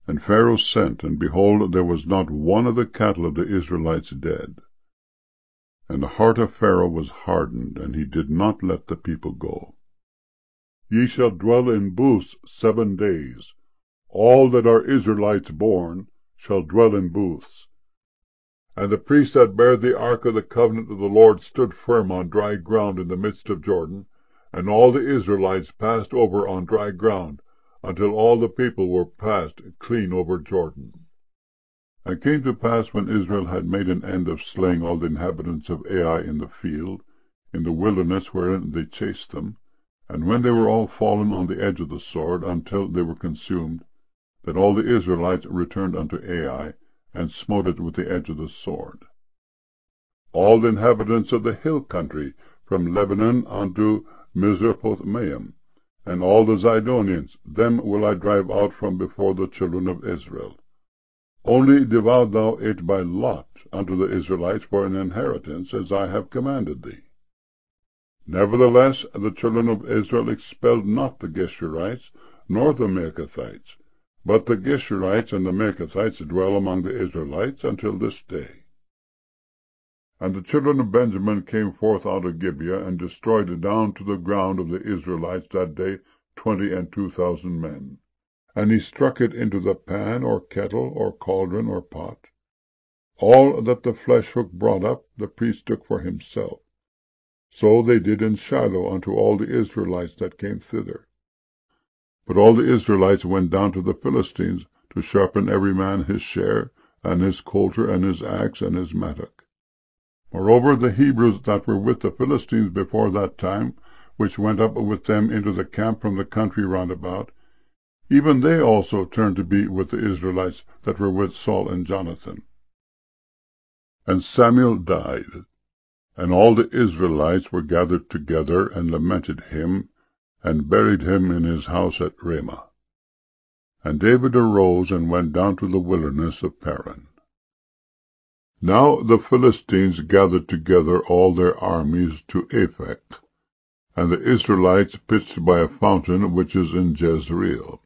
And Pharaoh sent, and behold, there was not one of the cattle of the Israelites dead. And the heart of Pharaoh was hardened, and he did not let the people go. Ye shall dwell in booths 7 days. All that are Israelites born shall dwell in booths. And the priests that bare the ark of the covenant of the Lord stood firm on dry ground in the midst of Jordan, and all the Israelites passed over on dry ground, until all the people were passed clean over Jordan. And it came to pass, when Israel had made an end of slaying all the inhabitants of Ai in the field, in the wilderness wherein they chased them, and when they were all fallen on the edge of the sword, until they were consumed, that all the Israelites returned unto Ai, and smote it with the edge of the sword. All the inhabitants of the hill country, from Lebanon unto Misrephoth-maim, and all the Zidonians, them will I drive out from before the children of Israel. Only divide thou it by lot unto the Israelites for an inheritance, as I have commanded thee. Nevertheless the children of Israel expelled not the Geshurites, nor the Maacathites, but the Geshurites and the Maacathites dwell among the Israelites until this day. And the children of Benjamin came forth out of Gibeah, and destroyed down to the ground of the Israelites that day 22,000 men. And he struck it into the pan, or kettle, or cauldron, or pot. All that the flesh hook brought up, the priest took for himself. So they did in Shiloh unto all the Israelites that came thither. But all the Israelites went down to the Philistines, to sharpen every man his share, and his coulter, and his axe, and his mattock. Moreover, the Hebrews that were with the Philistines before that time, which went up with them into the camp from the country round about, even they also turned to be with the Israelites that were with Saul and Jonathan. And Samuel died, and all the Israelites were gathered together, and lamented him, and buried him in his house at Ramah. And David arose, and went down to the wilderness of Paran. Now the Philistines gathered together all their armies to Aphek, and the Israelites pitched by a fountain which is in Jezreel.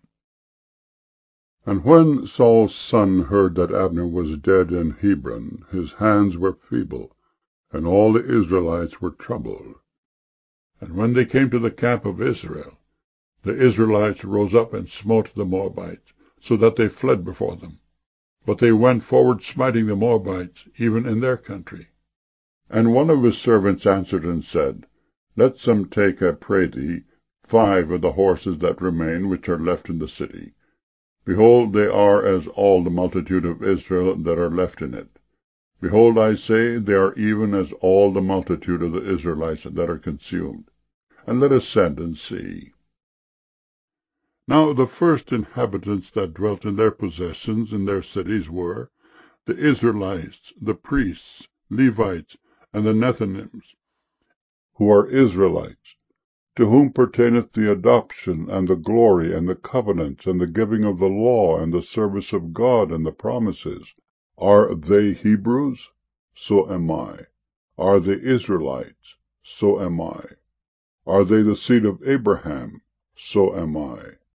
And when Saul's son heard that Abner was dead in Hebron, his hands were feeble, and all the Israelites were troubled. And when they came to the camp of Israel, the Israelites rose up and smote the Moabites, so that they fled before them. But they went forward smiting the Moabites, even in their country. And one of his servants answered and said, Let some take, I pray thee, 5 of the horses that remain, which are left in the city. Behold, they are as all the multitude of Israel that are left in it. Behold, I say, they are even as all the multitude of the Israelites that are consumed. And let us send and see. Now the first inhabitants that dwelt in their possessions in their cities were the Israelites, the priests, Levites, and the Nethinims, who are Israelites, to whom pertaineth the adoption, and the glory, and the covenants, and the giving of the law, and the service of God, and the promises. Are they Hebrews? So am I. Are they Israelites? So am I. Are they the seed of Abraham? So am I.